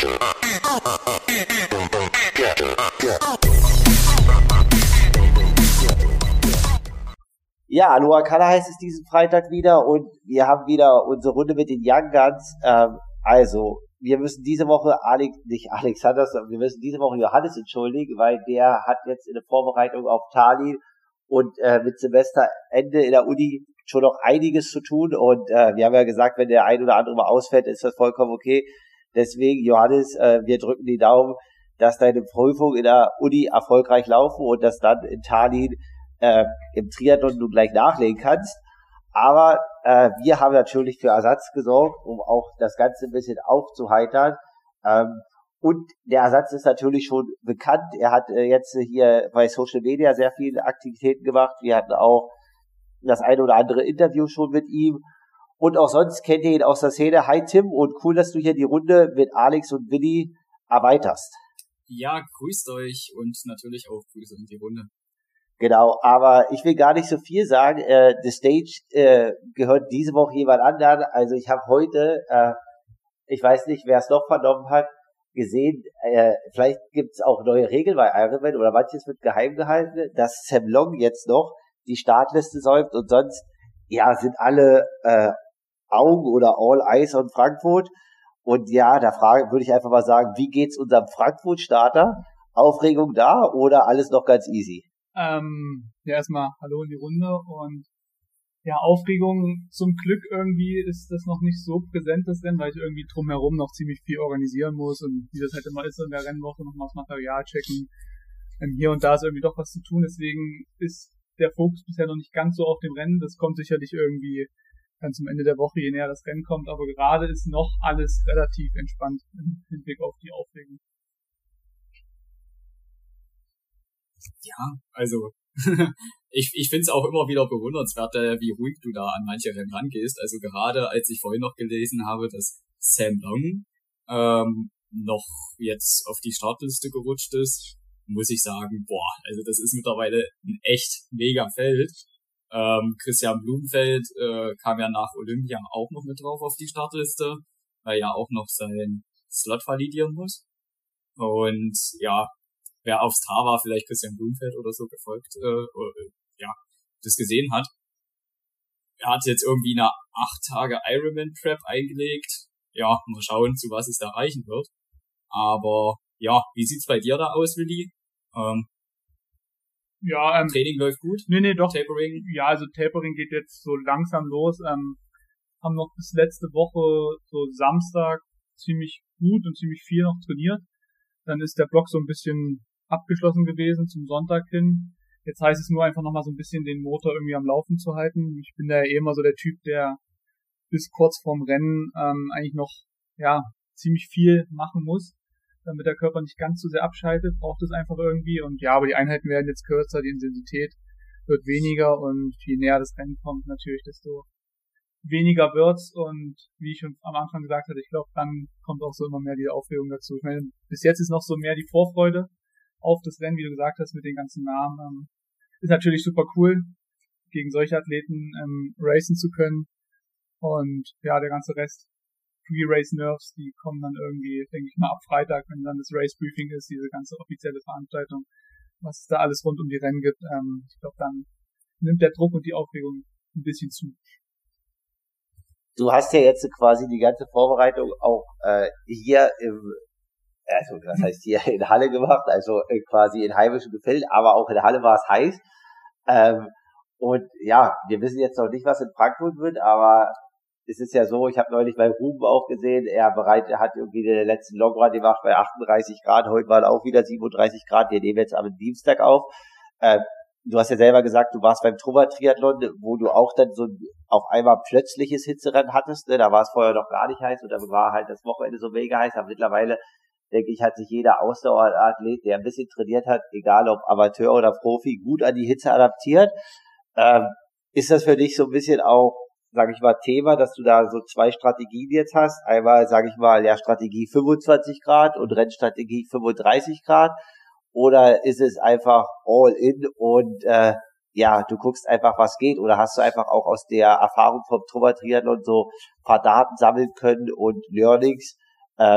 Ja, Aloha Kala heißt es diesen Freitag wieder und wir haben wieder unsere Runde mit den Young Guns. Also, wir müssen diese Woche nicht Alexander, sondern wir müssen diese Woche Johannes entschuldigen, weil der hat jetzt in der Vorbereitung auf Tallinn und mit Semesterende in der Uni schon noch einiges zu tun und wir haben ja gesagt, wenn der ein oder andere mal ausfällt, ist das vollkommen okay. Deswegen, Johannes, wir drücken die Daumen, dass deine Prüfungen in der Uni erfolgreich laufen und dass dann in Tallinn im Triathlon du gleich nachlegen kannst. Aber wir haben natürlich für Ersatz gesorgt, um auch das Ganze ein bisschen aufzuheitern. Und der Ersatz ist natürlich schon bekannt. Er hat jetzt hier bei Social Media sehr viele Aktivitäten gemacht. Wir hatten auch das eine oder andere Interview schon mit ihm. Und auch sonst kennt ihr ihn aus der Szene. Hi Tim, und cool, dass du hier die Runde mit Alex und Willi erweiterst. Ja, grüßt euch und natürlich auch Grüße in die Runde. Genau, aber ich will gar nicht so viel sagen. The Stage gehört diese Woche jemand anderen. Also ich habe heute, ich weiß nicht, wer es noch vernommen hat, gesehen, vielleicht gibt es auch neue Regeln bei Ironman oder manches wird geheim gehalten, dass Sam Long jetzt noch die Startliste säumt und sonst, ja, sind alle Augen oder All Eyes on Frankfurt. Und ja, da würde ich einfach mal sagen, wie geht's unserem Frankfurt-Starter? Aufregung da oder alles noch ganz easy? Ja, erstmal Hallo in die Runde und ja, Aufregung zum Glück irgendwie ist das noch nicht so präsent, das Rennen, weil ich irgendwie drumherum noch ziemlich viel organisieren muss und wie das halt immer ist in der Rennwoche, nochmal das Material checken. Hier und da ist irgendwie doch was zu tun, deswegen ist der Fokus bisher noch nicht ganz so auf dem Rennen. Das kommt sicherlich irgendwie dann zum Ende der Woche, je näher das Rennen kommt, aber gerade ist noch alles relativ entspannt im Hinblick auf die Aufregung. Ja, also ich finde es auch immer wieder bewundernswert, wie ruhig du da an manche Rennen rangehst. Also gerade als ich vorhin noch gelesen habe, dass Sam Long noch jetzt auf die Startliste gerutscht ist, muss ich sagen, also das ist mittlerweile ein echt mega Feld. Christian Blumenfeld kam ja nach Olympia auch noch mit drauf auf die Startliste, weil ja auch noch sein Slot validieren muss. Und ja, wer auf Strava vielleicht Christian Blumenfeld oder so gefolgt, das gesehen hat. Er hat jetzt irgendwie eine 8 Tage Ironman-Prep eingelegt. Ja, mal schauen, zu was es da reichen wird. Aber ja, wie sieht's bei dir da aus, Willi? Training läuft gut? Nee, doch. Tapering? Ja, also Tapering geht jetzt so langsam los. Haben noch bis letzte Woche, so Samstag, ziemlich gut und ziemlich viel noch trainiert. Dann ist der Block so ein bisschen abgeschlossen gewesen zum Sonntag hin. Jetzt heißt es nur einfach nochmal so ein bisschen den Motor irgendwie am Laufen zu halten. Ich bin da ja immer so der Typ, der bis kurz vorm Rennen eigentlich noch ziemlich viel machen muss, damit der Körper nicht ganz so sehr abschaltet, braucht es einfach irgendwie. Und ja, aber die Einheiten werden jetzt kürzer, die Intensität wird weniger und je näher das Rennen kommt natürlich, desto weniger wird's. Und wie ich schon am Anfang gesagt hatte, ich glaube, dann kommt auch so immer mehr die Aufregung dazu. Ich meine, bis jetzt ist noch so mehr die Vorfreude auf das Rennen, wie du gesagt hast, mit den ganzen Namen. Ist natürlich super cool, gegen solche Athleten racen zu können. Und ja, der ganze Rest, Pre-Race-Nerves, die kommen dann irgendwie, denke ich mal, ab Freitag, wenn dann das Race-Briefing ist, diese ganze offizielle Veranstaltung, was es da alles rund um die Rennen gibt. Ich glaube, dann nimmt der Druck und die Aufregung ein bisschen zu. Du hast ja jetzt quasi die ganze Vorbereitung auch hier was heißt hier in Halle gemacht, also quasi in heimischem Gefilde, aber auch in der Halle war es heiß. Und ja, wir wissen jetzt noch nicht, was in Frankfurt wird, aber es ist ja so, ich habe neulich bei Ruben auch gesehen, er hat irgendwie den letzten Longrun gemacht bei 38 Grad, heute waren auch wieder 37 Grad, wir nehmen jetzt am Dienstag auf. Du hast ja selber gesagt, du warst beim Trubber-Triathlon, wo du auch dann so auf einmal plötzliches Hitzerennen hattest, ne? Da war es vorher noch gar nicht heiß und dann war halt das Wochenende so mega heiß, aber mittlerweile, denke ich, hat sich jeder Ausdauerathlet, der ein bisschen trainiert hat, egal ob Amateur oder Profi, gut an die Hitze adaptiert. Ist das für dich so ein bisschen auch, sage ich mal, Thema, dass du da so zwei Strategien jetzt hast? Einmal, sage ich mal, ja, Strategie 25 Grad und Rennstrategie 35 Grad. Oder ist es einfach all in und du guckst einfach, was geht? Oder hast du einfach auch aus der Erfahrung vom Trubber Triathlon so ein paar Daten sammeln können und Learnings,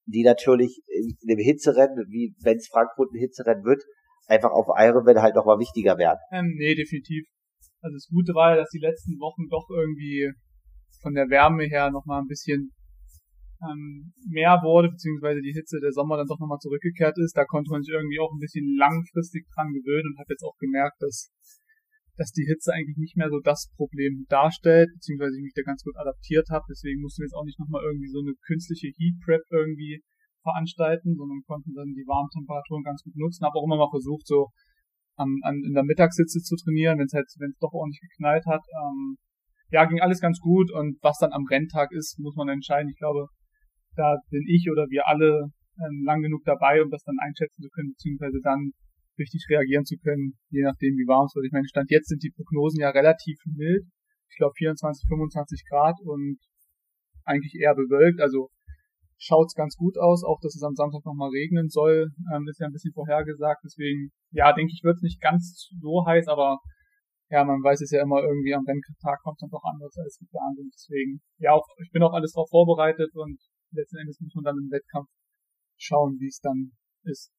die natürlich in dem Hitzerennen, wie wenn es Frankfurt ein Hitzerennen wird, einfach auf Ironman halt nochmal wichtiger werden. Nee, definitiv. Also das Gute war ja, dass die letzten Wochen doch irgendwie von der Wärme her nochmal ein bisschen mehr wurde, beziehungsweise die Hitze der Sommer dann doch nochmal zurückgekehrt ist. Da konnte man sich irgendwie auch ein bisschen langfristig dran gewöhnen und hat jetzt auch gemerkt, dass die Hitze eigentlich nicht mehr so das Problem darstellt, beziehungsweise ich mich da ganz gut adaptiert habe. Deswegen mussten wir jetzt auch nicht nochmal irgendwie so eine künstliche Heat Prep irgendwie veranstalten, sondern konnten dann die warmen Temperaturen ganz gut nutzen. Habe auch immer mal versucht, so in der Mittagshitze zu trainieren, wenn es doch ordentlich geknallt hat. Ja, ging alles ganz gut, und was dann am Renntag ist, muss man entscheiden. Ich glaube, da bin ich oder wir alle lang genug dabei, um das dann einschätzen zu können, beziehungsweise dann richtig reagieren zu können, je nachdem wie warm es wird. Ich meine, Stand jetzt sind die Prognosen ja relativ mild. Ich glaube 24, 25 Grad und eigentlich eher bewölkt. Also schaut's ganz gut aus, auch dass es am Samstag nochmal regnen soll, ist ja ein bisschen vorhergesagt. Deswegen, ja, denke ich, wird's nicht ganz so heiß, aber ja, man weiß es ja immer irgendwie, am Renntag kommt es dann doch anders als geplant. Und deswegen, ja, ich bin auch alles darauf vorbereitet, und letzten Endes muss man dann im Wettkampf schauen, wie es dann ist.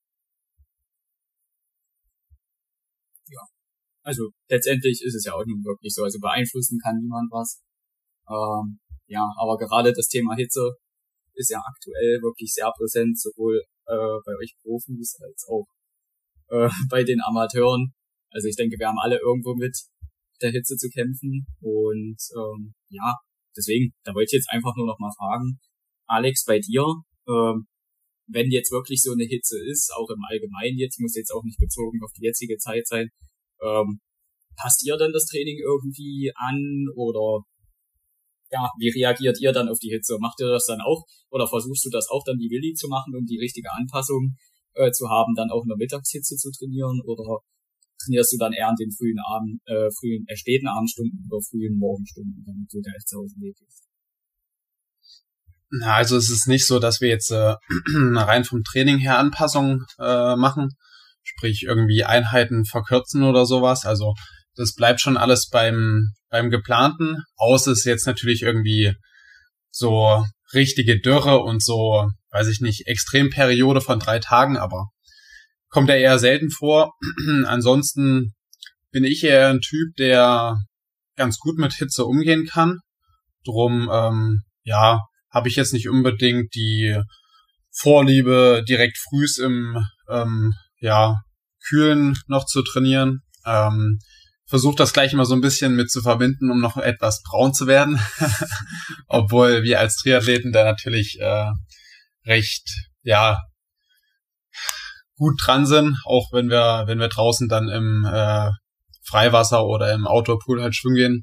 Ja, also letztendlich ist es ja auch nicht wirklich so, also beeinflussen kann niemand was. Ja, aber gerade das Thema Hitze ist ja aktuell wirklich sehr präsent, sowohl bei euch Profis als auch bei den Amateuren. Also ich denke, wir haben alle irgendwo mit der Hitze zu kämpfen, und ja, deswegen, da wollte ich jetzt einfach nur noch mal fragen, Alex, bei dir, wenn jetzt wirklich so eine Hitze ist, auch im Allgemeinen jetzt, muss jetzt auch nicht bezogen auf die jetzige Zeit sein, passt ihr dann das Training irgendwie an, oder ja, wie reagiert ihr dann auf die Hitze? Macht ihr das dann auch, oder versuchst du das auch dann wie Willi zu machen, um die richtige Anpassung zu haben, dann auch in der Mittagshitze zu trainieren, oder trainierst du dann eher an den späten Abendstunden oder frühen Morgenstunden, damit du da echt zu Hause Weg ist? Na, also es ist nicht so, dass wir jetzt rein vom Training her Anpassungen machen, sprich irgendwie Einheiten verkürzen oder sowas. Also das bleibt schon alles beim Geplanten. Außer es ist jetzt natürlich irgendwie so richtige Dürre und so, weiß ich nicht, Extremperiode von 3 Tagen, aber kommt ja eher selten vor. Ansonsten bin ich eher ein Typ, der ganz gut mit Hitze umgehen kann. Drum, ja, habe ich jetzt nicht unbedingt die Vorliebe, direkt frühs im Kühlen noch zu trainieren. Versuche das gleich mal so ein bisschen mit zu verbinden, um noch etwas braun zu werden. Obwohl wir als Triathleten da natürlich recht, ja, gut dran sind, auch wenn wir draußen dann im Freiwasser oder im Outdoor-Pool halt schwimmen gehen.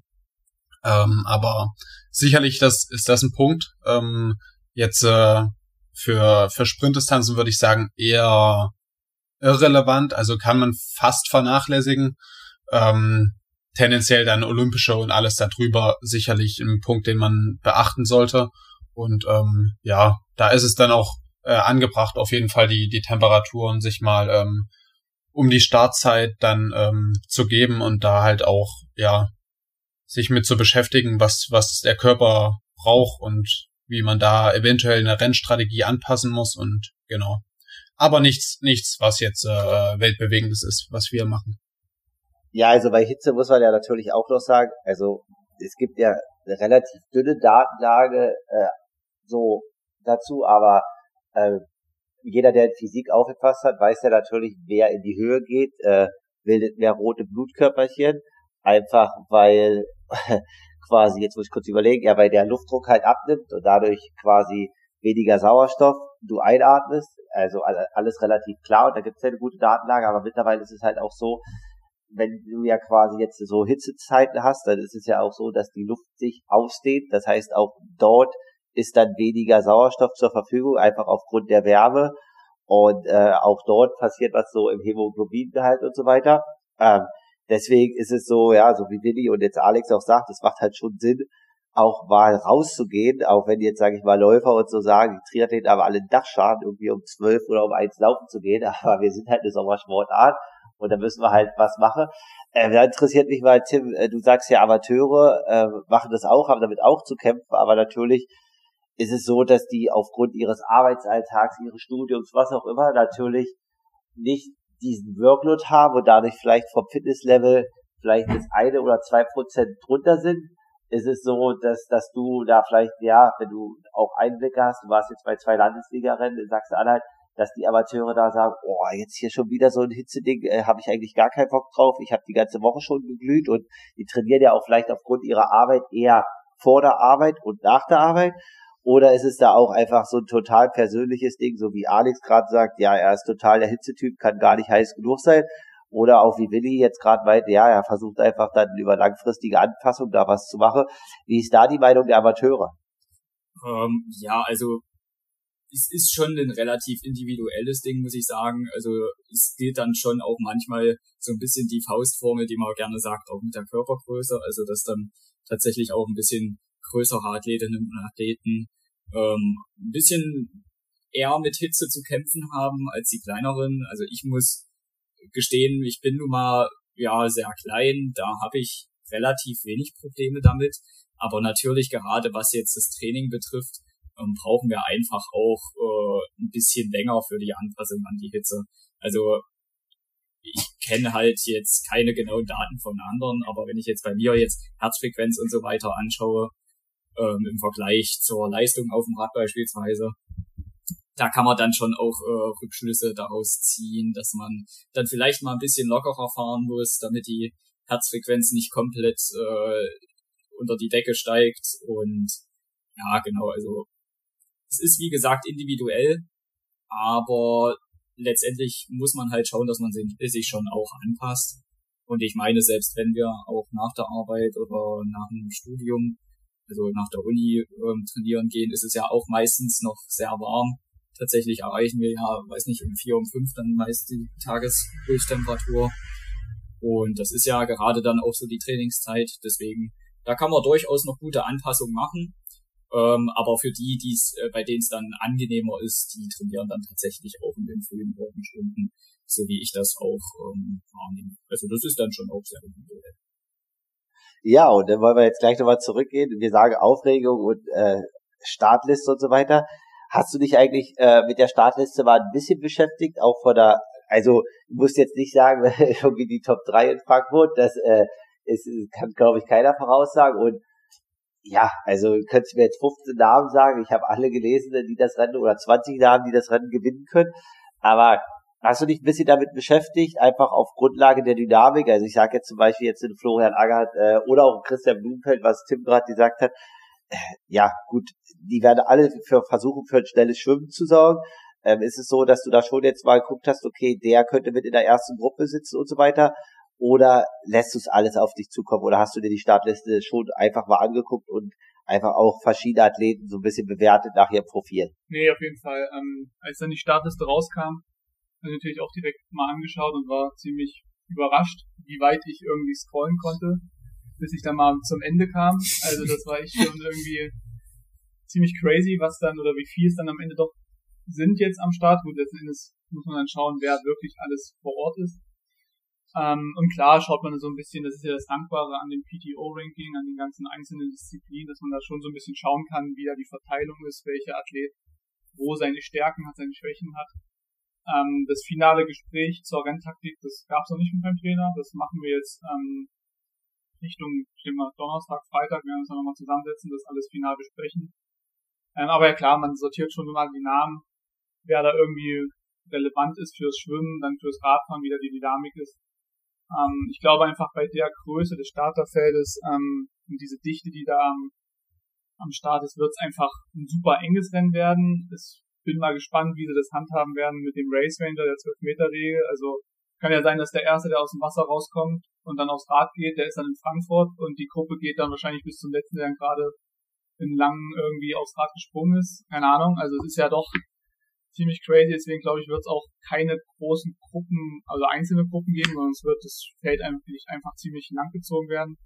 Aber sicherlich ist das ein Punkt. Jetzt für Sprintdistanzen würde ich sagen eher irrelevant, also kann man fast vernachlässigen. Tendenziell dann Olympische und alles darüber sicherlich ein Punkt, den man beachten sollte. Und ja, da ist es dann auch angebracht, auf jeden Fall die Temperaturen sich mal um die Startzeit dann zu geben und da halt auch ja sich mit zu beschäftigen, was der Körper braucht und wie man da eventuell eine Rennstrategie anpassen muss, und genau. Aber nichts, was jetzt weltbewegendes ist, was wir machen. Ja, also bei Hitze muss man ja natürlich auch noch sagen, also es gibt ja eine relativ dünne Datenlage so dazu, aber jeder, der Physik aufgepasst hat, weiß ja natürlich, wer in die Höhe geht, bildet mehr rote Blutkörperchen, einfach weil quasi, jetzt muss ich kurz überlegen, ja, weil der Luftdruck halt abnimmt und dadurch quasi weniger Sauerstoff du einatmest, also alles relativ klar, und da gibt es ja eine gute Datenlage, aber mittlerweile ist es halt auch so, wenn du ja quasi jetzt so Hitzezeiten hast, dann ist es ja auch so, dass die Luft sich ausdehnt, das heißt auch dort ist dann weniger Sauerstoff zur Verfügung, einfach aufgrund der Wärme, und auch dort passiert was so im Hämoglobingehalt und so weiter. Deswegen ist es so, ja, so wie Willi und jetzt Alex auch sagt, es macht halt schon Sinn, auch mal rauszugehen, auch wenn jetzt, sage ich mal, Läufer und so sagen, die Triathleten haben alle einen Dachschaden, irgendwie um 12 oder um 1 laufen zu gehen, aber wir sind halt eine Sommersportart und da müssen wir halt was machen. Da interessiert mich mal, Tim, du sagst ja, Amateure machen das auch, haben damit auch zu kämpfen, aber natürlich ist es so, dass die aufgrund ihres Arbeitsalltags, ihres Studiums, was auch immer, natürlich nicht diesen Workload haben und dadurch vielleicht vom Fitnesslevel vielleicht das 1 oder 2% drunter sind. Ist es so, dass du da vielleicht, ja, wenn du auch Einblicke hast, du warst jetzt bei 2 Landesliga-Rennen in Sachsen-Anhalt, dass die Amateure da sagen, oh, jetzt hier schon wieder so ein Hitzeding, habe ich eigentlich gar keinen Bock drauf, ich habe die ganze Woche schon geglüht, und die trainieren ja auch vielleicht aufgrund ihrer Arbeit eher vor der Arbeit und nach der Arbeit. Oder ist es da auch einfach so ein total persönliches Ding, so wie Alex gerade sagt, ja, er ist total der Hitzetyp, kann gar nicht heiß genug sein. Oder auch wie Willi jetzt gerade meint, ja, er versucht einfach dann über langfristige Anpassung da was zu machen. Wie ist da die Meinung der Amateure? Ja, also es ist schon ein relativ individuelles Ding, muss ich sagen. Also es gilt dann schon auch manchmal so ein bisschen die Faustformel, die man gerne sagt, auch mit der Körpergröße. Also dass dann tatsächlich auch ein bisschen größere Athletinnen und Athleten ein bisschen eher mit Hitze zu kämpfen haben als die kleineren. Also ich muss gestehen, ich bin nun mal ja sehr klein, da habe ich relativ wenig Probleme damit. Aber natürlich gerade was jetzt das Training betrifft, brauchen wir einfach auch ein bisschen länger für die Anpassung an die Hitze. Also ich kenne halt jetzt keine genauen Daten von anderen, aber wenn ich jetzt bei mir jetzt Herzfrequenz und so weiter anschaue, im Vergleich zur Leistung auf dem Rad beispielsweise, da kann man dann schon auch Rückschlüsse daraus ziehen, dass man dann vielleicht mal ein bisschen lockerer fahren muss, damit die Herzfrequenz nicht komplett unter die Decke steigt. Und ja, genau, also es ist wie gesagt individuell, aber letztendlich muss man halt schauen, dass man sich schon auch anpasst. Und ich meine, selbst wenn wir auch nach der Arbeit oder nach dem Studium, also nach der Uni trainieren gehen, ist es ja auch meistens noch sehr warm. Tatsächlich erreichen wir ja, weiß nicht, um 4, um 5 dann meist die Tageshöchsttemperatur. Und das ist ja gerade dann auch so die Trainingszeit. Deswegen, da kann man durchaus noch gute Anpassungen machen. Aber für die, bei denen es dann angenehmer ist, die trainieren dann tatsächlich auch in den frühen Morgenstunden, so wie ich das auch wahrnehme. Also das ist dann schon auch sehr individuell. Ja, und dann wollen wir jetzt gleich nochmal zurückgehen. Wir sagen Aufregung und Startliste und so weiter. Hast du dich eigentlich mit der Startliste mal ein bisschen beschäftigt? Auch also du musst jetzt nicht sagen, irgendwie die Top 3 in Frankfurt, das kann, glaube ich, keiner voraussagen. Und ja, also könntest du mir jetzt 15 Namen sagen, ich habe alle gelesen, die das Rennen, oder 20 Namen, die das Rennen gewinnen können. Aber hast du dich ein bisschen damit beschäftigt, einfach auf Grundlage der Dynamik? Also ich sage jetzt zum Beispiel jetzt den Florian Angert oder auch Christian Blumenfeld, was Tim gerade gesagt hat. Ja, gut, die werden alle versuchen, für ein schnelles Schwimmen zu sorgen. Ist es so, dass du da schon jetzt mal geguckt hast, okay, der könnte mit in der ersten Gruppe sitzen und so weiter? Oder lässt du es alles auf dich zukommen? Oder hast du dir die Startliste schon einfach mal angeguckt und einfach auch verschiedene Athleten so ein bisschen bewertet nach ihrem Profil? Nee, auf jeden Fall. Als dann die Startliste rauskam, habe ich natürlich auch direkt mal angeschaut und war ziemlich überrascht, wie weit ich irgendwie scrollen konnte, bis ich dann mal zum Ende kam. Also das war echt schon irgendwie ziemlich crazy, was dann oder wie viel es dann am Ende doch sind jetzt am Start. Gut, letzten Endes muss man dann schauen, wer wirklich alles vor Ort ist. Und klar schaut man so ein bisschen, das ist ja das Dankbare an dem PTO-Ranking, an den ganzen einzelnen Disziplinen, dass man da schon so ein bisschen schauen kann, wie da die Verteilung ist, welcher Athlet wo seine Stärken hat, seine Schwächen hat. Das finale Gespräch zur Renntaktik, das gab es noch nicht mit meinem Trainer, das machen wir jetzt Richtung Donnerstag, Freitag, wir werden uns dann nochmal zusammensetzen, das alles final besprechen. Aber ja klar, man sortiert schon immer die Namen, wer da irgendwie relevant ist fürs Schwimmen, dann fürs Radfahren, wie da die Dynamik ist. Ich glaube einfach bei der Größe des Starterfeldes und diese Dichte, die da am Start ist, wird es einfach ein super enges Rennen werden. Ich bin mal gespannt, wie sie das handhaben werden mit dem Race Ranger, der 12-Meter-Regel. Also kann ja sein, dass der Erste, der aus dem Wasser rauskommt und dann aufs Rad geht, der ist dann in Frankfurt und die Gruppe geht dann wahrscheinlich bis zum Letzten, der dann gerade in Langen irgendwie aufs Rad gesprungen ist. Keine Ahnung, also es ist ja doch ziemlich crazy, deswegen glaube ich, wird es auch keine großen Gruppen, also einzelne Gruppen geben, sondern es wird das Feld einfach ziemlich lang gezogen werden.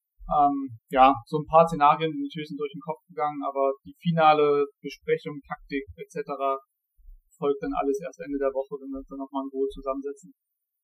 Ja, so ein paar Szenarien natürlich sind durch den Kopf gegangen, aber die finale Besprechung, Taktik etc. folgt dann alles erst Ende der Woche, wenn wir uns dann nochmal in Ruhe zusammensetzen.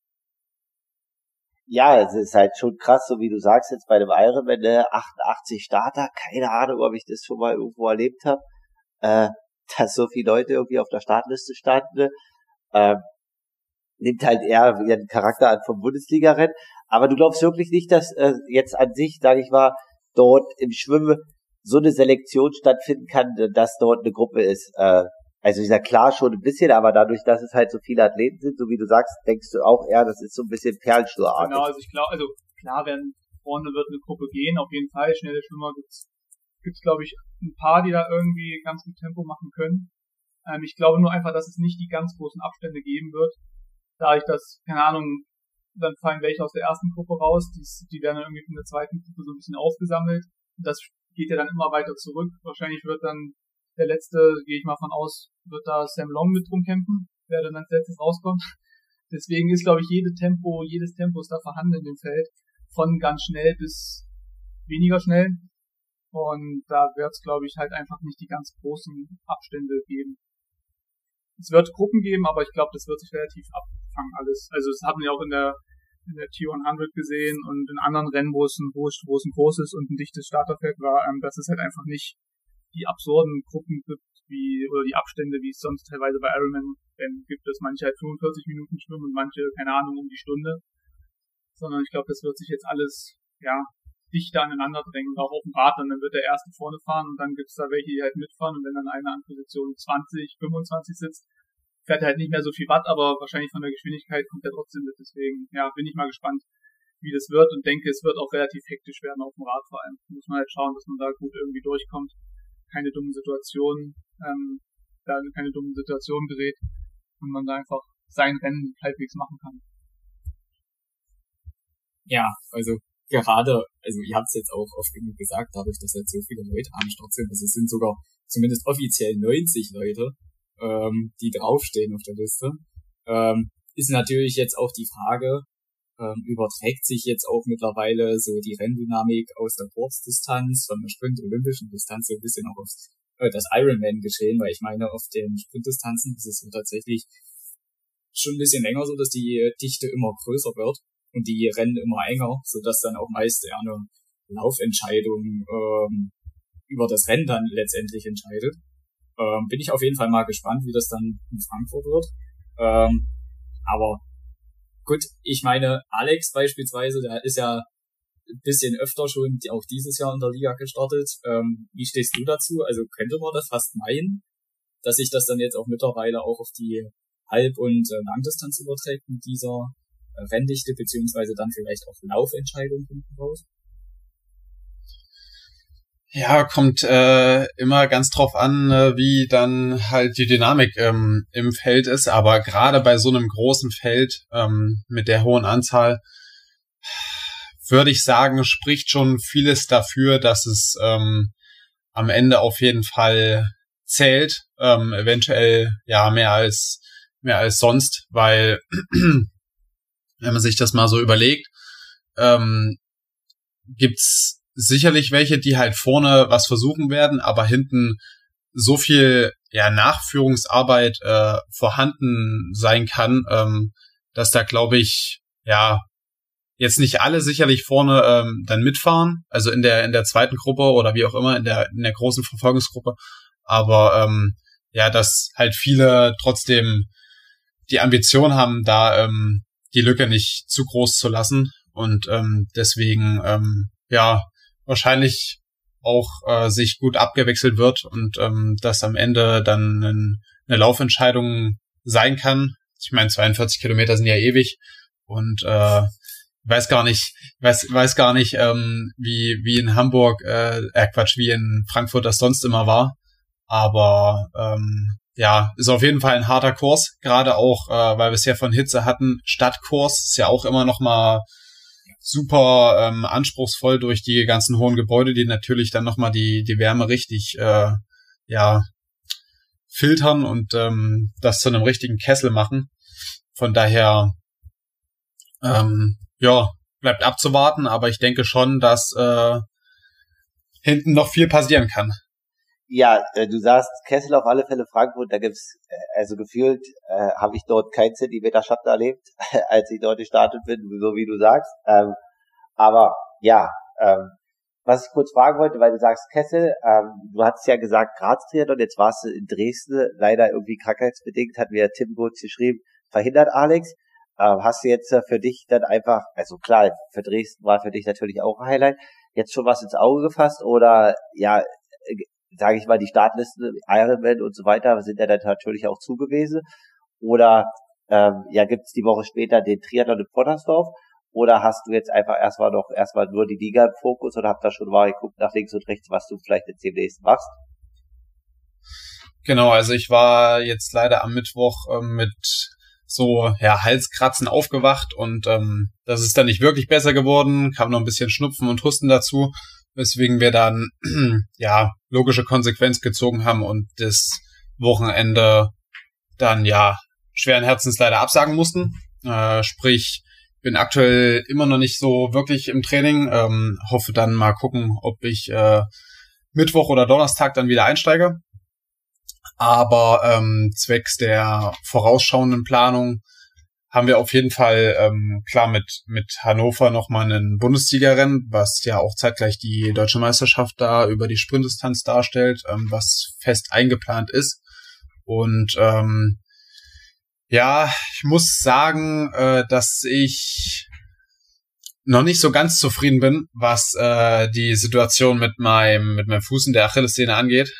Ja, es ist halt schon krass, so wie du sagst, jetzt bei dem Ironman, 88 Starter, keine Ahnung, ob ich das schon mal irgendwo erlebt habe. dass so viele Leute irgendwie auf der Startliste standen. Nimmt halt eher den Charakter an vom Bundesliga-Rennen. Aber du glaubst wirklich nicht, dass jetzt an sich, sage ich mal, dort im Schwimmen so eine Selektion stattfinden kann, dass dort eine Gruppe ist. Also ist ja klar schon ein bisschen, aber dadurch, dass es halt so viele Athleten sind, so wie du sagst, denkst du auch eher, das ist so ein bisschen Perlenschnurartig. Genau, also ich glaube, klar werden vorne wird eine Gruppe gehen, auf jeden Fall. Schnelle Schwimmer gibt's glaube ich ein paar, die da irgendwie ganz gut Tempo machen können. Ich glaube nur einfach, dass es nicht die ganz großen Abstände geben wird. Dadurch, dass, keine Ahnung, dann fallen welche aus der ersten Gruppe raus, die werden dann irgendwie von der zweiten Gruppe so ein bisschen aufgesammelt. Und das geht ja dann immer weiter zurück. Wahrscheinlich wird dann der letzte, gehe ich mal von aus, wird da Sam Long mit drum kämpfen, wer dann als letztes rauskommt. Deswegen ist, glaube ich, jedes Tempo ist da vorhanden in dem Feld. Von ganz schnell bis weniger schnell. Und da wird es, glaube ich, halt einfach nicht die ganz großen Abstände geben. Es wird Gruppen geben, aber ich glaube, das wird sich relativ abfangen alles. Also das haben wir auch in der T100 gesehen und in anderen Rennen, wo es ein großes und ein dichtes Starterfeld war, dass es halt einfach nicht die absurden Gruppen gibt, oder die Abstände, wie es sonst teilweise bei Ironman gibt, dass manche halt 45 Minuten schwimmen und manche, keine Ahnung, um die Stunde. Sondern ich glaube, das wird sich jetzt alles, dichter aneinander drängen und auch auf dem Rad, dann wird der Erste vorne fahren und dann gibt's da welche, die halt mitfahren und wenn dann einer an Position 20, 25 sitzt, fährt er halt nicht mehr so viel Watt, aber wahrscheinlich von der Geschwindigkeit kommt er trotzdem mit, deswegen, bin ich mal gespannt, wie das wird und denke, es wird auch relativ hektisch werden auf dem Rad vor allem. Muss man halt schauen, dass man da gut irgendwie durchkommt, keine dummen Situationen gerät und man da einfach sein Rennen halbwegs machen kann. Ja, also gerade, ihr habt es jetzt auch oft genug gesagt, dadurch, dass jetzt so viele Leute am Start sind, also es sind sogar zumindest offiziell 90 Leute, die draufstehen auf der Liste, ist natürlich jetzt auch die Frage, überträgt sich jetzt auch mittlerweile so die Renndynamik aus der Kurzdistanz von der Sprint-Olympischen Distanz so ein bisschen auch auf das Ironman-Geschehen, weil ich meine, auf den Sprintdistanzen ist es so tatsächlich schon ein bisschen länger so, dass die Dichte immer größer wird. Und die rennen immer enger, sodass dann auch meist eher eine Laufentscheidung über das Rennen dann letztendlich entscheidet. Bin ich auf jeden Fall mal gespannt, wie das dann in Frankfurt wird. Aber gut, ich meine, Alex beispielsweise, der ist ja ein bisschen öfter schon auch dieses Jahr in der Liga gestartet. Wie stehst du dazu? Also könnte man das fast meinen, dass sich das dann jetzt auch mittlerweile auch auf die Halb- und Langdistanz überträgt mit dieser Renndichte, beziehungsweise dann vielleicht auch Laufentscheidungen hinten raus? Ja, kommt immer ganz drauf an, wie dann halt die Dynamik im Feld ist, aber gerade bei so einem großen Feld mit der hohen Anzahl würde ich sagen, spricht schon vieles dafür, dass es am Ende auf jeden Fall zählt, eventuell mehr als sonst, weil wenn man sich das mal so überlegt, gibt's sicherlich welche, die halt vorne was versuchen werden, aber hinten so viel Nachführungsarbeit vorhanden sein kann, dass da, glaube ich, jetzt nicht alle sicherlich vorne dann mitfahren, also in der zweiten Gruppe oder wie auch immer, in der großen Verfolgungsgruppe, aber dass halt viele trotzdem die Ambition haben, da die Lücke nicht zu groß zu lassen und deswegen wahrscheinlich auch sich gut abgewechselt wird und das am Ende dann eine Laufentscheidung sein kann. Ich meine, 42 Kilometer sind ja ewig und weiß gar nicht, wie in Hamburg, wie in Frankfurt das sonst immer war, aber ist auf jeden Fall ein harter Kurs, gerade auch, weil wir es ja von Hitze hatten. Stadtkurs ist ja auch immer noch mal super anspruchsvoll durch die ganzen hohen Gebäude, die natürlich dann noch mal die Wärme richtig filtern und das zu einem richtigen Kessel machen. Von daher bleibt abzuwarten, aber ich denke schon, dass hinten noch viel passieren kann. Ja, du sagst Kessel auf alle Fälle Frankfurt, da gibt's, also gefühlt habe ich dort keinen Zentimeter Schatten erlebt, als ich dort gestartet bin, so wie du sagst. Aber was ich kurz fragen wollte, weil du sagst Kessel, du hattest ja gesagt Graz-Triathlon, jetzt warst du in Dresden, leider irgendwie krankheitsbedingt, hat mir Tim kurz geschrieben, verhindert Alex. Hast du jetzt für dich dann einfach, also klar, für Dresden war für dich natürlich auch ein Highlight, jetzt schon was ins Auge gefasst oder ja, sage ich mal, die Startlisten, Ironman und so weiter sind ja dann natürlich auch zugewiesen oder ja, gibt's die Woche später den Triathlon in Pottersdorf oder hast du jetzt einfach erstmal nur die Liga im Fokus oder habt da schon mal geguckt nach links und rechts, was du vielleicht jetzt demnächst machst? Genau, also ich war jetzt leider am Mittwoch mit so Halskratzen aufgewacht und das ist dann nicht wirklich besser geworden, kam noch ein bisschen Schnupfen und Husten dazu, weswegen wir dann logische Konsequenz gezogen haben und das Wochenende dann schweren Herzens leider absagen mussten. Sprich, bin aktuell immer noch nicht so wirklich im Training, hoffe dann mal gucken, ob ich Mittwoch oder Donnerstag dann wieder einsteige. Aber zwecks der vorausschauenden Planung haben wir auf jeden Fall klar mit Hannover nochmal ein Bundesliga-Rennen, was ja auch zeitgleich die Deutsche Meisterschaft da über die Sprintdistanz darstellt, was fest eingeplant ist. Und ich muss sagen, dass ich noch nicht so ganz zufrieden bin, was die Situation mit meinem Fuß in der Achillessehne angeht.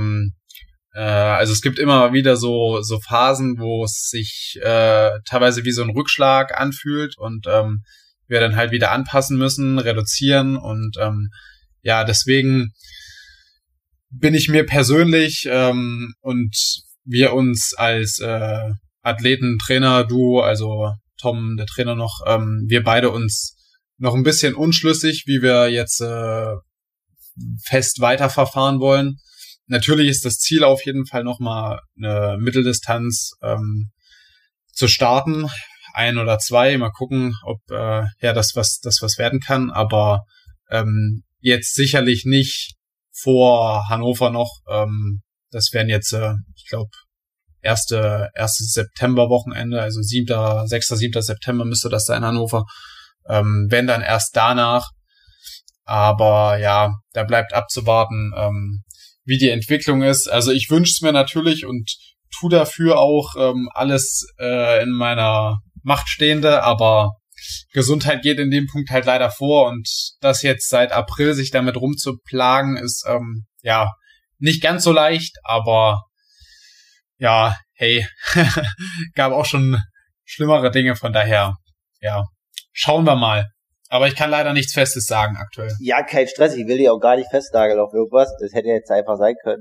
Also es gibt immer wieder so Phasen, wo es sich teilweise wie so ein Rückschlag anfühlt und wir dann halt wieder anpassen müssen, reduzieren und deswegen bin ich mir persönlich und wir uns als Athleten, Trainer, du, also Tom, der Trainer noch, wir beide uns noch ein bisschen unschlüssig, wie wir jetzt fest weiterverfahren wollen. Natürlich ist das Ziel auf jeden Fall nochmal eine Mitteldistanz zu starten, 1 oder 2, mal gucken, ob das was werden kann, aber jetzt sicherlich nicht vor Hannover noch. Das wären jetzt, ich glaube, erste September-Wochenende, also 6. 7. September müsste das sein, Hannover. Wenn dann erst danach. Aber ja, da bleibt abzuwarten, wie die Entwicklung ist. Also ich wünsche es mir natürlich und tu dafür auch alles in meiner Macht Stehende, aber Gesundheit geht in dem Punkt halt leider vor und das jetzt seit April sich damit rumzuplagen ist nicht ganz so leicht, aber ja, hey, gab auch schon schlimmere Dinge, von daher, schauen wir mal. Aber ich kann leider nichts Festes sagen aktuell. Ja, kein Stress, ich will dich auch gar nicht festnageln auf irgendwas. Das hätte jetzt einfach sein können,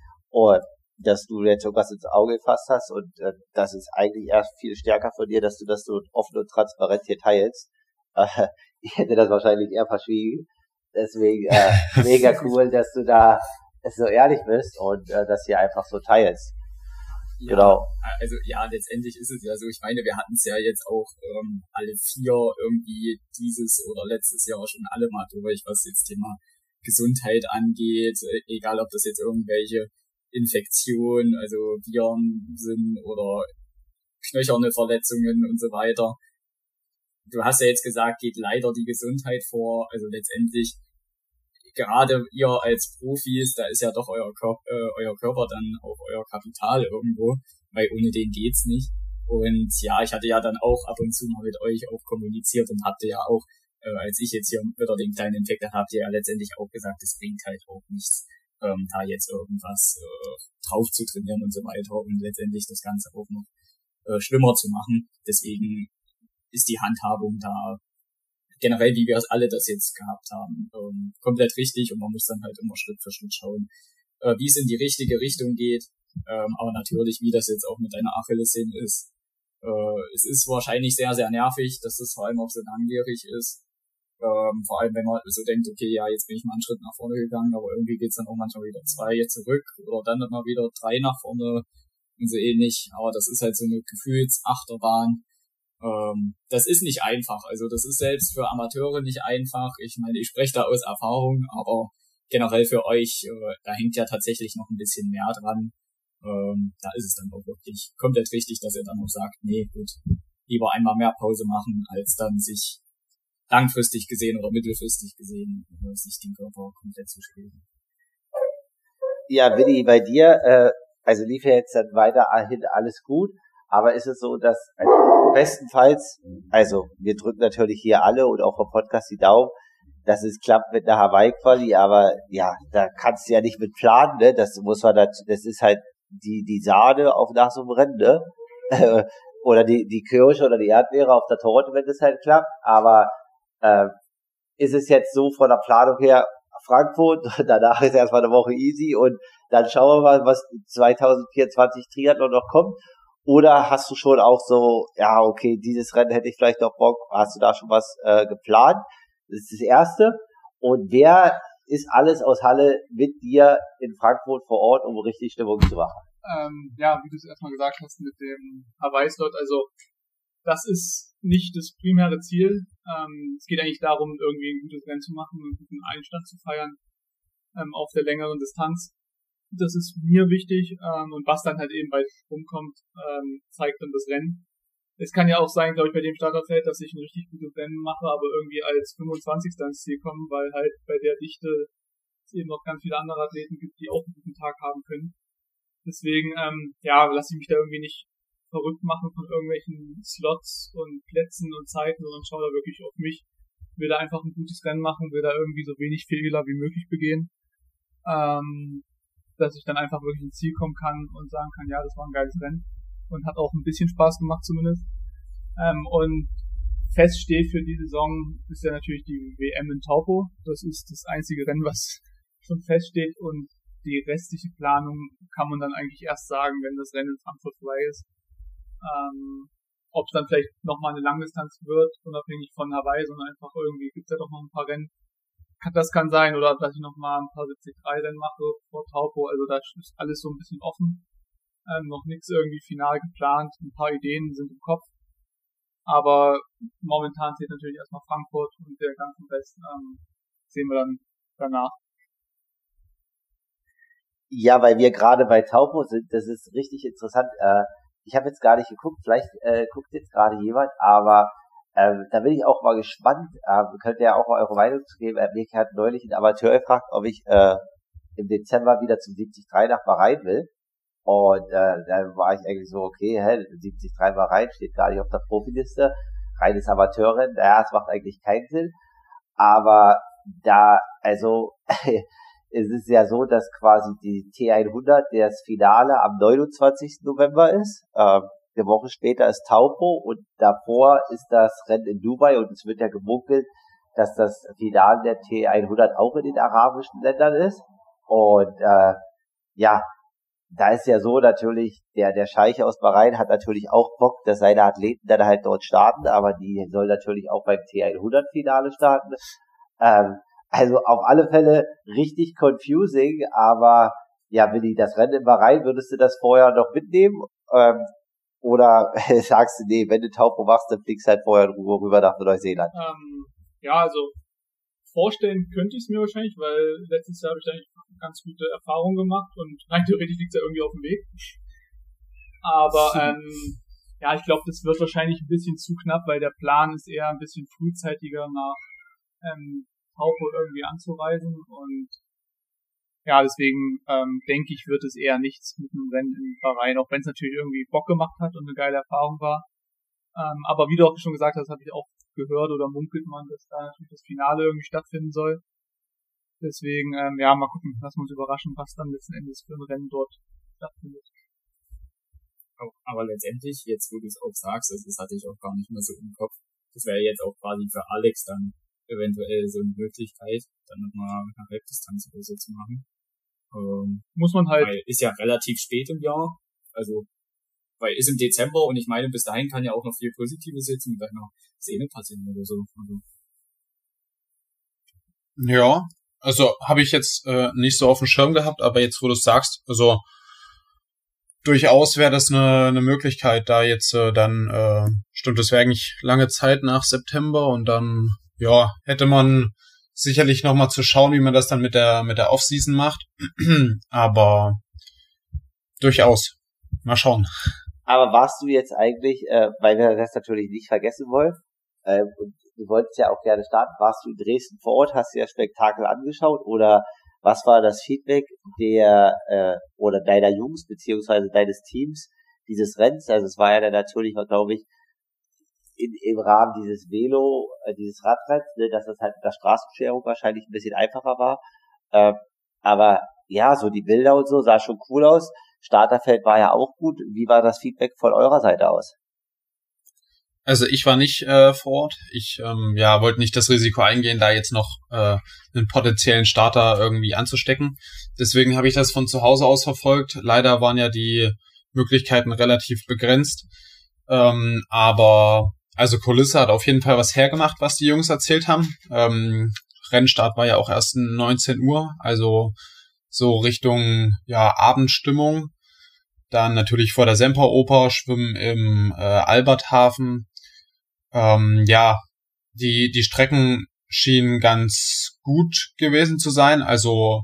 dass du jetzt irgendwas ins Auge gefasst hast und das ist eigentlich erst viel stärker von dir, dass du das so offen und transparent hier teilst. Ich hätte das wahrscheinlich eher verschwiegen. Deswegen mega cool, dass du da so ehrlich bist und das hier einfach so teilst. Ja, genau. Also letztendlich ist es ja so, ich meine, wir hatten es ja jetzt auch alle 4 irgendwie dieses oder letztes Jahr schon alle mal durch, was jetzt Thema Gesundheit angeht, egal ob das jetzt irgendwelche Infektionen, also Viren sind oder knöcherne Verletzungen und so weiter. Du hast ja jetzt gesagt, geht leider die Gesundheit vor, also letztendlich gerade ihr als Profis, da ist ja doch euer Körper dann auch euer Kapital irgendwo, weil ohne den geht's nicht. Und ja, ich hatte ja dann auch ab und zu mal mit euch auch kommuniziert und hatte ja auch, als ich jetzt hier wieder den kleinen Infekt hatte, habt ihr ja letztendlich auch gesagt, es bringt halt auch nichts, da jetzt irgendwas drauf zu trainieren und so weiter und letztendlich das Ganze auch noch schlimmer zu machen. Deswegen ist die Handhabung da generell, wie wir es alle das jetzt gehabt haben, komplett richtig und man muss dann halt immer Schritt für Schritt schauen, wie es in die richtige Richtung geht, aber natürlich, wie das jetzt auch mit deiner Achillessehne ist, es ist wahrscheinlich sehr, sehr nervig, dass das vor allem auch so langwierig ist, vor allem wenn man so denkt, okay, ja, jetzt bin ich mal einen Schritt nach vorne gegangen, aber irgendwie geht's dann auch manchmal wieder 2 zurück oder dann mal wieder 3 nach vorne und so ähnlich, aber das ist halt so eine Gefühlsachterbahn. Das ist nicht einfach, also das ist selbst für Amateure nicht einfach. Ich meine, ich spreche da aus Erfahrung, aber generell für euch, da hängt ja tatsächlich noch ein bisschen mehr dran. Da ist es dann auch wirklich komplett richtig, dass ihr dann auch sagt, nee, gut, lieber einmal mehr Pause machen, als dann sich langfristig gesehen oder mittelfristig gesehen sich den Körper komplett zu schädigen. Ja, Willi, bei dir, also lief ja jetzt dann weiterhin alles gut, aber ist es so, dass bestenfalls, also wir drücken natürlich hier alle und auch vom Podcast die Daumen, dass es klappt mit der Hawaii-Quali, aber ja, da kannst du ja nicht mit planen, ne? Das ist halt die Sahne auf nach so einem Rennen, ne? Oder die Kirsche oder die Erdbeere auf der Torte, wenn das halt klappt, aber ist es jetzt so von der Planung her Frankfurt, danach ist erstmal eine Woche easy und dann schauen wir mal, was 2024 Triathlon noch kommt. Oder hast du schon auch so, ja, okay, dieses Rennen hätte ich vielleicht noch Bock, hast du da schon was geplant? Das ist das Erste. Und wer ist alles aus Halle mit dir in Frankfurt vor Ort, um richtig Stimmung zu machen? Ja, wie du es erstmal gesagt hast mit dem Hawaii-Slot, also das ist nicht das primäre Ziel. Es geht eigentlich darum, irgendwie ein gutes Rennen zu machen, einen guten Einstand zu feiern auf der längeren Distanz. Das ist mir wichtig und was dann halt eben bei rumkommt, zeigt dann das Rennen. Es kann ja auch sein, glaube ich, bei dem Starterfeld, dass ich ein richtig gutes Rennen mache, aber irgendwie als 25. ins Ziel komme, weil halt bei der Dichte es eben noch ganz viele andere Athleten gibt, die auch einen guten Tag haben können. Deswegen, lasse ich mich da irgendwie nicht verrückt machen von irgendwelchen Slots und Plätzen und Zeiten, sondern schaue da wirklich auf mich, will da einfach ein gutes Rennen machen, will da irgendwie so wenig Fehler wie möglich begehen, dass ich dann einfach wirklich ins Ziel kommen kann und sagen kann, ja, das war ein geiles Rennen und hat auch ein bisschen Spaß gemacht zumindest. Und fest steht für die Saison ist ja natürlich die WM in Taupo. Das ist das einzige Rennen, was schon feststeht und die restliche Planung kann man dann eigentlich erst sagen, wenn das Rennen in Frankfurt vorbei ist. Ob es dann vielleicht nochmal eine Langdistanz wird, unabhängig von Hawaii, sondern einfach irgendwie gibt's ja doch noch ein paar Rennen. Das kann sein, oder dass ich nochmal ein paar 73-Rennen mache vor Taupo, also da ist alles so ein bisschen offen. Noch nichts irgendwie final geplant, ein paar Ideen sind im Kopf. Aber momentan zählt natürlich erstmal Frankfurt und der ganze Rest sehen wir dann danach. Ja, weil wir gerade bei Taupo sind, das ist richtig interessant. Ich habe jetzt gar nicht geguckt, vielleicht guckt jetzt gerade jemand, aber da bin ich auch mal gespannt. Könnt ihr ja auch mal eure Meinung zu geben. Mich hat neulich ein Amateur gefragt, ob ich im Dezember wieder zum 73 nach Bahrain will. Und dann war ich eigentlich so, okay, 73 Bahrain steht gar nicht auf der Profiliste. Reines Amateurrennen, naja, es macht eigentlich keinen Sinn. Aber da, also es ist ja so, dass quasi die T100 das Finale am 29. November ist. Eine Woche später ist Taupo und davor ist das Rennen in Dubai und es wird ja gemunkelt, dass das Finale der T100 auch in den arabischen Ländern ist. Und da ist ja so natürlich, der Scheich aus Bahrain hat natürlich auch Bock, dass seine Athleten dann halt dort starten, aber die sollen natürlich auch beim T100-Finale starten. Also auf alle Fälle richtig confusing, aber ja, Willi, das Rennen in Bahrain, würdest du das vorher noch mitnehmen? Oder sagst du, nee, wenn du Taupo machst, dann fliegst du halt vorher in Ruhe rüber nach Neuseeland? Also vorstellen könnte ich es mir wahrscheinlich, weil letztes Jahr habe ich da eigentlich ganz gute Erfahrungen gemacht und rein theoretisch liegt es ja irgendwie auf dem Weg. Aber ich glaube, das wird wahrscheinlich ein bisschen zu knapp, weil der Plan ist eher ein bisschen frühzeitiger nach Taupo irgendwie anzureisen und ja, deswegen denke ich, wird es eher nichts mit einem Rennen in Bahrain, auch wenn es natürlich irgendwie Bock gemacht hat und eine geile Erfahrung war. Aber wie du auch schon gesagt hast, habe ich auch gehört oder munkelt man, dass da natürlich das Finale irgendwie stattfinden soll. Deswegen, mal gucken, lassen wir uns überraschen, was dann letzten Endes für ein Rennen dort stattfindet. Aber letztendlich, jetzt wo du es auch sagst, das hatte ich auch gar nicht mehr so im Kopf, das wäre jetzt auch quasi für Alex dann eventuell so eine Möglichkeit, dann nochmal eine Halbdistanz oder so zu machen. Muss man halt. Weil ist ja relativ spät im Jahr, also weil ist im Dezember und ich meine, bis dahin kann ja auch noch viel Positives jetzt mit deiner Sehne passieren oder so. Also. Ja, also habe ich jetzt nicht so auf dem Schirm gehabt, aber jetzt, wo du es sagst, also durchaus wäre das eine Möglichkeit, da jetzt stimmt, das wäre eigentlich lange Zeit nach September und dann, ja, hätte man sicherlich nochmal zu schauen, wie man das dann mit der Offseason macht, aber durchaus, mal schauen. Aber warst du jetzt eigentlich, weil wir das natürlich nicht vergessen wollen, und du wolltest ja auch gerne starten. Warst du in Dresden vor Ort, hast dir das Spektakel angeschaut oder was war das Feedback oder deiner Jungs beziehungsweise deines Teams dieses Rennens? Also es war ja dann natürlich, glaube ich, im Rahmen dieses dieses Radrenns, ne, dass das halt mit der Straßenscherung wahrscheinlich ein bisschen einfacher war. Aber ja, so die Bilder und so sah schon cool aus. Starterfeld war ja auch gut. Wie war das Feedback von eurer Seite aus? Also ich war nicht vor Ort. Ich wollte nicht das Risiko eingehen, da jetzt noch einen potenziellen Starter irgendwie anzustecken. Deswegen habe ich das von zu Hause aus verfolgt. Leider waren ja die Möglichkeiten relativ begrenzt. Aber also Kulisse hat auf jeden Fall was hergemacht, was die Jungs erzählt haben. Rennstart war ja auch erst 19 Uhr, also so Richtung Abendstimmung. Dann natürlich vor der Semperoper, Schwimmen im Alberthafen. Die Strecken schienen ganz gut gewesen zu sein. Also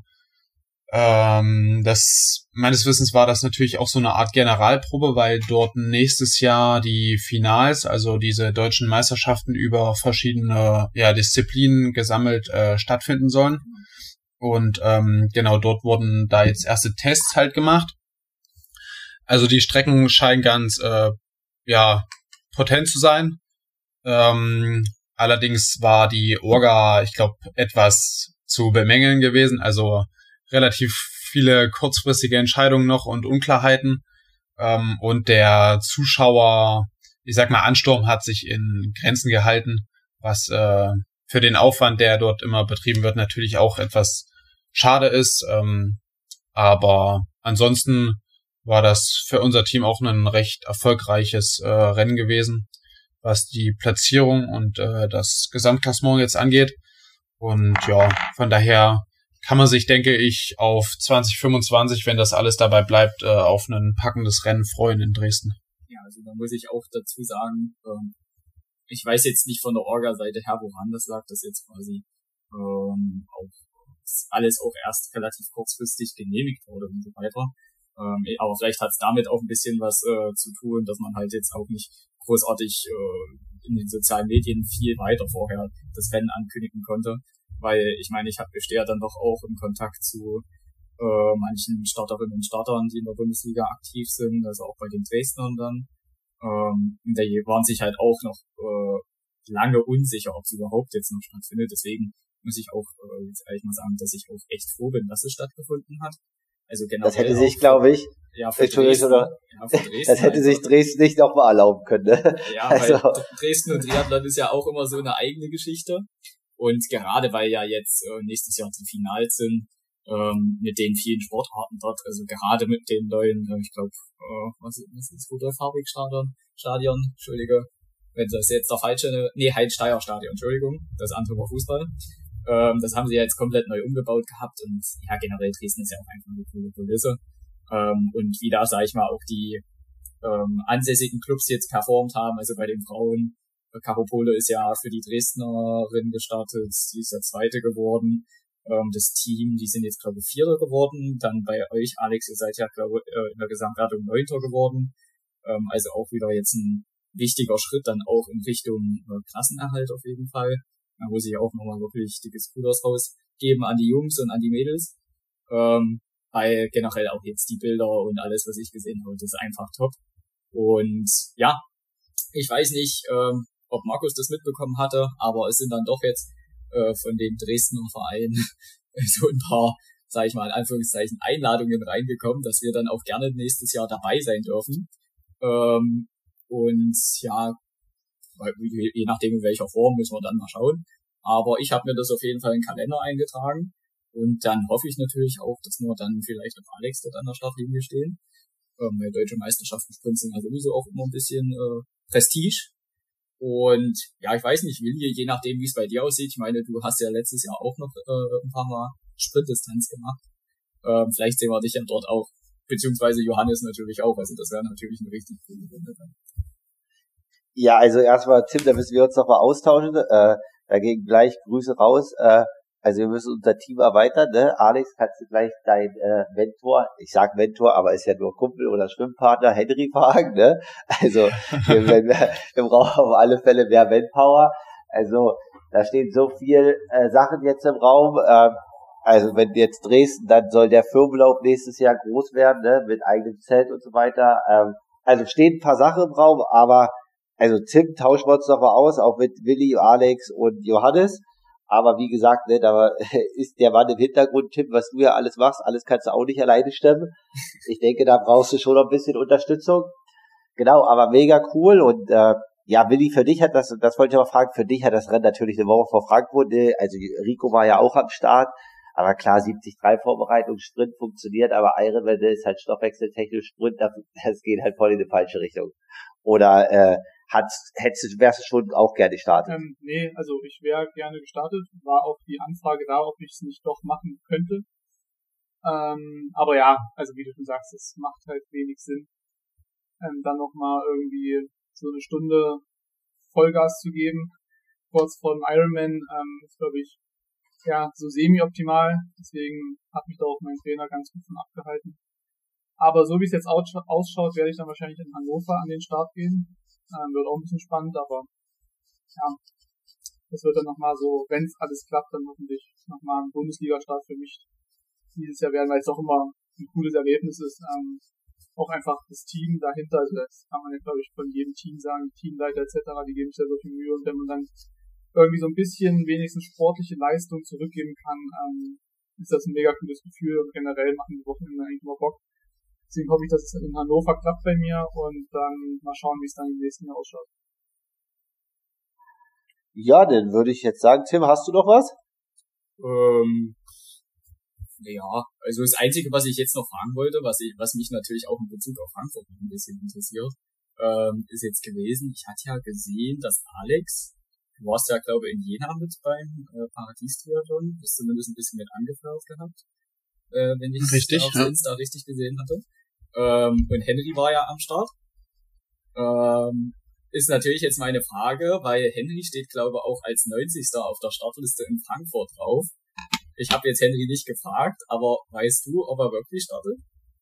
das meines Wissens war das natürlich auch so eine Art Generalprobe, weil dort nächstes Jahr die Finals, also diese deutschen Meisterschaften über verschiedene Disziplinen gesammelt stattfinden sollen. Und genau dort wurden da jetzt erste Tests halt gemacht. Also die Strecken scheinen ganz potent zu sein. Allerdings war die Orga, ich glaube, etwas zu bemängeln gewesen. Also relativ viele kurzfristige Entscheidungen noch und Unklarheiten. Und der Zuschauer, ich sag mal, Ansturm hat sich in Grenzen gehalten, was für den Aufwand, der dort immer betrieben wird, natürlich auch etwas schade ist. Aber ansonsten war das für unser Team auch ein recht erfolgreiches Rennen gewesen, was die Platzierung und das Gesamtklassement jetzt angeht. Und ja, von daher kann man sich, denke ich, auf 2025, wenn das alles dabei bleibt, auf ein packendes Rennen freuen in Dresden. Ja, also da muss ich auch dazu sagen, ich weiß jetzt nicht von der Orga-Seite her, woran das lag, dass jetzt quasi auch alles auch erst relativ kurzfristig genehmigt wurde und so weiter. Aber vielleicht hat es damit auch ein bisschen was zu tun, dass man halt jetzt auch nicht großartig in den sozialen Medien viel weiter vorher das Rennen ankündigen konnte. Weil ich meine, ich stehe ja dann doch auch im Kontakt zu manchen Starterinnen und Startern, die in der Bundesliga aktiv sind, also auch bei den Dresdnern dann. Die waren sich halt auch noch lange unsicher, ob es überhaupt jetzt noch stattfindet. Deswegen muss ich auch jetzt ehrlich mal sagen, dass ich auch echt froh bin, dass es stattgefunden hat. Also generell das hätte sich, glaube ich, das hätte sich Dresden nicht nochmal erlauben können. Ne? Ja, also. Weil Dresden und Triathlon ist ja auch immer so eine eigene Geschichte. Und gerade weil ja jetzt nächstes Jahr die Finals sind, mit den vielen Sportarten dort, also gerade mit den neuen, ich glaube, was ist Rudolf-Harbig-Stadion, Entschuldige, wenn das jetzt der falsche, Heinz-Steier-Stadion, Entschuldigung, das andere war Fußball. Das haben sie ja jetzt komplett neu umgebaut gehabt und ja, generell Dresden ist ja auch einfach eine coole Kulisse. Und wie da, sag ich mal, auch die ansässigen Clubs jetzt performt haben, also bei den Frauen, Caro Pole ist ja für die Dresdnerin gestartet, sie ist ja Zweite geworden. Das Team, die sind jetzt, glaube ich, Vierter geworden. Dann bei euch, Alex, ihr seid ja, glaube ich, in der Gesamtwertung Neunter geworden. Also auch wieder jetzt ein wichtiger Schritt dann auch in Richtung Klassenerhalt auf jeden Fall. Da muss ich auch nochmal wirklich dickes Kudos rausgeben an die Jungs und an die Mädels. Weil generell auch jetzt die Bilder und alles, was ich gesehen habe, das ist einfach top. Und ja, ich weiß nicht, ob Markus das mitbekommen hatte, aber es sind dann doch jetzt von dem Dresdner Verein so ein paar, sag ich mal in Anführungszeichen, Einladungen reingekommen, dass wir dann auch gerne nächstes Jahr dabei sein dürfen. Und ja, je nachdem in welcher Form müssen wir dann mal schauen. Aber ich habe mir das auf jeden Fall in den Kalender eingetragen und dann hoffe ich natürlich auch, dass wir dann vielleicht auf Alex dort an der Startlinie stehen. Weil deutsche Meisterschaften sind ja sowieso auch immer ein bisschen Prestige. Und ja, ich weiß nicht, Willi, je nachdem, wie es bei dir aussieht, ich meine, du hast ja letztes Jahr auch noch ein paar Mal Sprintdistanz gemacht. Vielleicht sehen wir dich ja dort auch, beziehungsweise Johannes natürlich auch, also das wäre natürlich eine richtig coole Runde dann. Ja, also erstmal, Tim, da müssen wir uns nochmal austauschen, dagegen gleich Grüße raus, also wir müssen unser Team erweitern, ne? Alex, kannst du gleich dein Mentor, ich sag Mentor, aber ist ja nur Kumpel oder Schwimmpartner, Henry fragen, ne? Also wir brauchen auf alle Fälle mehr Manpower. Also, da stehen so viel Sachen jetzt im Raum. Also, wenn jetzt Dresden, dann soll der Firmenlauf nächstes Jahr groß werden, ne, mit eigenem Zelt und so weiter. Also stehen ein paar Sachen im Raum, aber also Tim tauschen wir uns noch mal aus, auch mit Willi, Alex und Johannes. Aber wie gesagt, ne, da ist der Mann im Hintergrund, Tim, was du ja alles machst, alles kannst du auch nicht alleine stemmen. Ich denke, da brauchst du schon noch ein bisschen Unterstützung. Genau, aber mega cool. Und ja, Willi, für dich hat das wollte ich aber fragen, für dich hat das Rennen natürlich eine Woche vor Frankfurt, ne? Also Rico war ja auch am Start. Aber klar, 73-Vorbereitung, Sprint funktioniert, aber Ironman ist halt stoffwechseltechnisch Sprint, das geht halt voll in die falsche Richtung. Oder wärst du schon auch gerne gestartet? Nee, also ich wäre gerne gestartet, war auch die Anfrage da, ob ich es nicht doch machen könnte. Aber ja, also wie du schon sagst, es macht halt wenig Sinn, dann nochmal irgendwie so eine Stunde Vollgas zu geben, kurz vor dem Ironman, ist glaube ich ja so semi-optimal, deswegen hat mich da auch mein Trainer ganz gut von abgehalten. Aber so wie es jetzt ausschaut, werde ich dann wahrscheinlich in Hannover an den Start gehen. Wird auch ein bisschen spannend, aber ja, das wird dann nochmal so, wenn es alles klappt, dann hoffentlich nochmal ein Bundesliga-Start für mich dieses Jahr werden, weil es auch immer ein cooles Erlebnis ist. Auch einfach das Team dahinter, also das kann man ja glaube ich von jedem Team sagen, Teamleiter etc., die geben sich ja so viel Mühe und wenn man dann irgendwie so ein bisschen wenigstens sportliche Leistung zurückgeben kann, ist das ein mega cooles Gefühl und generell machen die Wochenende eigentlich immer Bock. Deswegen hoffe ich, dass es in Hannover klappt bei mir und dann mal schauen, wie es dann im nächsten Jahr ausschaut. Ja, dann würde ich jetzt sagen, Tim, hast du noch was? Ja, also das Einzige, was ich jetzt noch fragen wollte, was mich natürlich auch in Bezug auf Frankfurt ein bisschen interessiert, ist jetzt gewesen, ich hatte ja gesehen, dass Alex, du warst ja, glaube ich, in Jena mit beim Paradies-Triathlon, bist zumindest ein bisschen mit angefragt gehabt, wenn ich es auf Insta richtig gesehen hatte. Und Henry war ja am Start. Ist natürlich jetzt meine Frage, weil Henry steht, glaube ich, auch als 90. auf der Startliste in Frankfurt drauf. Ich habe jetzt Henry nicht gefragt, aber weißt du, ob er wirklich startet?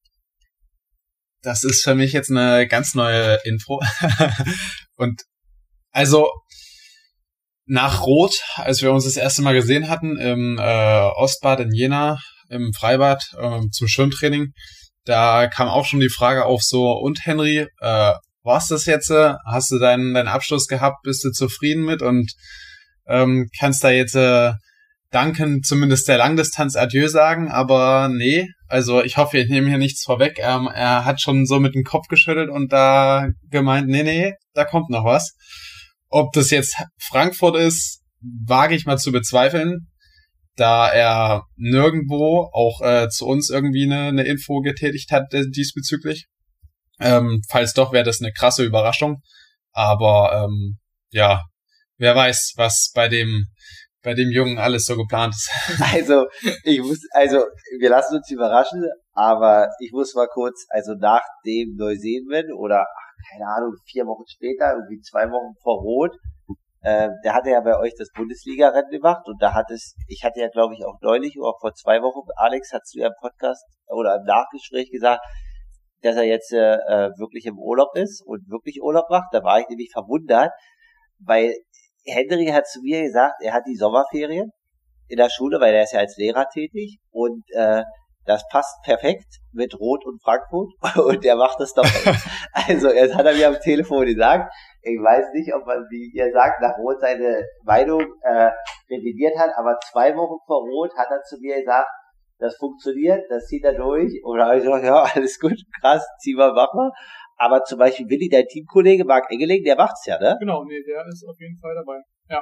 Das ist für mich jetzt eine ganz neue Info. Und also nach Rot, als wir uns das erste Mal gesehen hatten, im Ostbad in Jena, im Freibad zum Schwimmtraining, da kam auch schon die Frage auf so, und Henry, war's das jetzt? Hast du deinen Abschluss gehabt? Bist du zufrieden mit? Und kannst da jetzt Duncan zumindest der Langdistanz Adieu sagen? Aber nee, also ich hoffe, ich nehme hier nichts vorweg. Er hat schon so mit dem Kopf geschüttelt und da gemeint, nee, da kommt noch was. Ob das jetzt Frankfurt ist, wage ich mal zu bezweifeln, da er nirgendwo auch zu uns irgendwie eine Info getätigt hat diesbezüglich. Falls doch, wäre das eine krasse Überraschung. Aber ja, wer weiß, was bei dem Jungen alles so geplant ist. Also wir lassen uns überraschen, aber ich muss mal kurz, also nach dem Neuseeland oder keine Ahnung, 4 Wochen später, irgendwie 2 Wochen vor Rot, der hatte ja bei euch das Bundesliga-Rennen gemacht und ich hatte ja glaube ich auch neulich oder vor 2 Wochen, Alex, hast du ja im Podcast oder im Nachgespräch gesagt, dass er jetzt wirklich im Urlaub ist und wirklich Urlaub macht. Da war ich nämlich verwundert, weil Henry hat zu mir gesagt, er hat die Sommerferien in der Schule, weil er ist ja als Lehrer tätig und das passt perfekt mit Rot und Frankfurt und er macht das doch. Also er hat mir am Telefon gesagt, ich weiß nicht, ob man, wie ihr sagt, nach Rot seine Meinung revidiert hat, aber 2 Wochen vor Rot hat er zu mir gesagt, das funktioniert, das zieht er durch. Und da habe ich gesagt, ja, alles gut, krass, zieh mal, mach mal. Aber zum Beispiel Willi, dein Teamkollege Marc Engeling, der macht's ja, ne? Genau, nee, der ist auf jeden Fall dabei. Ja.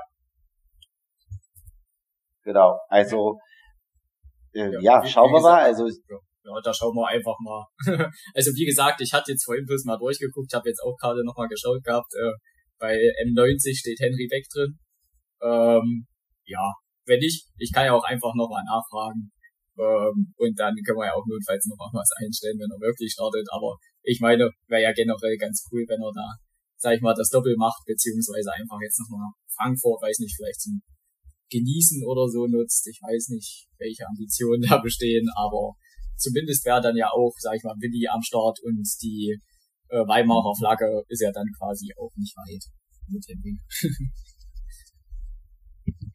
Genau, also schauen wir mal. Also ja, da schauen wir einfach mal. Also wie gesagt, ich hatte jetzt vorhin bloß mal durchgeguckt, habe jetzt auch gerade nochmal geschaut gehabt. Bei M90 steht Henry Beck drin. Ja, wenn nicht, ich kann ja auch einfach nochmal nachfragen. Und dann können wir ja auch notfalls noch mal was einstellen, wenn er wirklich startet. Aber ich meine, wäre ja generell ganz cool, wenn er da, sag ich mal, das Doppel macht, beziehungsweise einfach jetzt nochmal Frankfurt, weiß nicht, vielleicht zum Genießen oder so nutzt. Ich weiß nicht, welche Ambitionen da bestehen, aber zumindest wäre dann ja auch, sag ich mal, Willi am Start und die Weimarer Flagge ist ja dann quasi auch nicht weit mit Henry.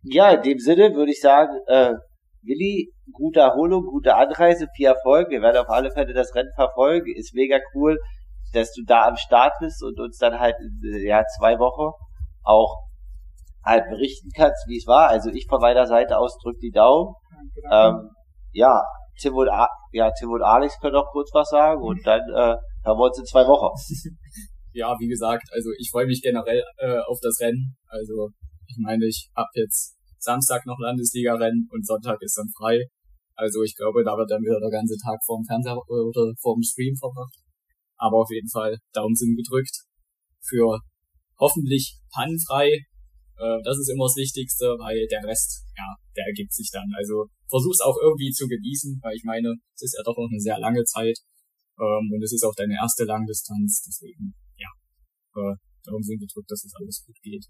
Ja, in dem Sinne würde ich sagen, Willi, gute Erholung, gute Anreise, viel Erfolg. Wir werden auf alle Fälle das Rennen verfolgen. Ist mega cool, dass du da am Start bist und uns dann halt in 2 Wochen auch halt berichten kannst, wie es war. Also ich von meiner Seite aus drück die Daumen. Ja, Tim und Alex können auch kurz was sagen und dann hören wir uns in 2 Wochen. Ja, wie gesagt, also ich freue mich generell auf das Rennen. Also ich meine, ich habe jetzt Samstag noch Landesliga-Rennen und Sonntag ist dann frei. Also ich glaube, da wird dann wieder der ganze Tag vorm Fernseher oder vorm Stream verbracht. Aber auf jeden Fall Daumen sind gedrückt für hoffentlich pannenfrei. Das ist immer das Wichtigste, weil der Rest, ja, der ergibt sich dann. Also versuch's auch irgendwie zu genießen, weil ich meine, es ist ja doch noch eine sehr lange Zeit und es ist auch deine erste Langdistanz. Deswegen, ja, Daumen sind gedrückt, dass es alles gut geht.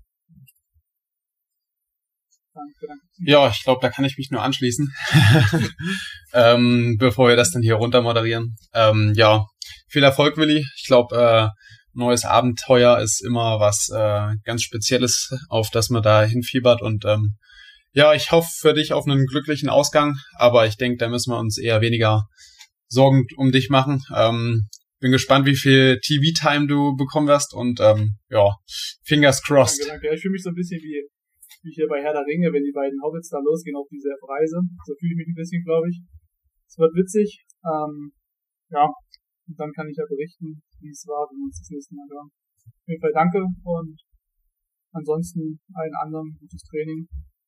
Danke. Ja, ich glaube, da kann ich mich nur anschließen, bevor wir das dann hier runter moderieren. Ja, viel Erfolg, Willi. Ich glaube, neues Abenteuer ist immer was ganz Spezielles, auf das man da hinfiebert. Und ja, ich hoffe für dich auf einen glücklichen Ausgang, aber ich denke, da müssen wir uns eher weniger Sorgen um dich machen. Bin gespannt, wie viel TV-Time du bekommen wirst und ja, fingers crossed. Danke. Ja, ich fühle mich so ein bisschen wie hier bei Herr der Ringe, wenn die beiden Hobbits da losgehen auf diese Reise. So fühle ich mich ein bisschen, glaube ich. Es wird witzig. Ja, und dann kann ich ja berichten, wie es war, wenn wir uns das nächste Mal hören. Auf jeden Fall danke und ansonsten allen anderen gutes Training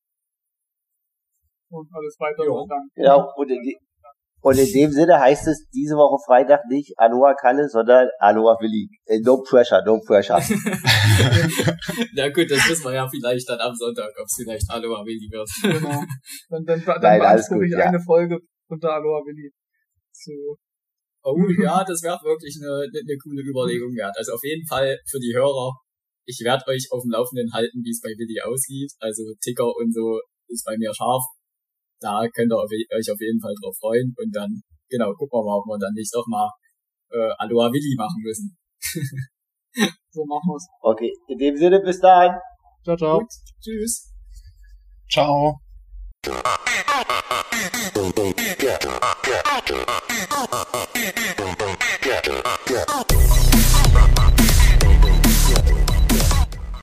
und alles weitere. Dann. Genau, und in dem Sinne heißt es diese Woche Freitag nicht Aloha Kalle, sondern Aloha Willi. No pressure. Na gut, das wissen wir ja vielleicht dann am Sonntag, ob es vielleicht Aloha Willi wird. Genau. Dann beanspruche ich eine Folge unter Aloha Willi zu. Oh ja, das wäre wirklich eine coole Überlegung wert. Also auf jeden Fall für die Hörer, ich werde euch auf dem Laufenden halten, wie es bei Willi aussieht. Also Ticker und so ist bei mir scharf. Da könnt ihr euch auf jeden Fall drauf freuen. Und dann, genau, gucken wir mal, ob wir dann nicht doch mal Aloha Willi machen müssen. So machen wir's. Okay, in dem Sinne, bis dann. Ciao. Gut, tschüss. Ciao.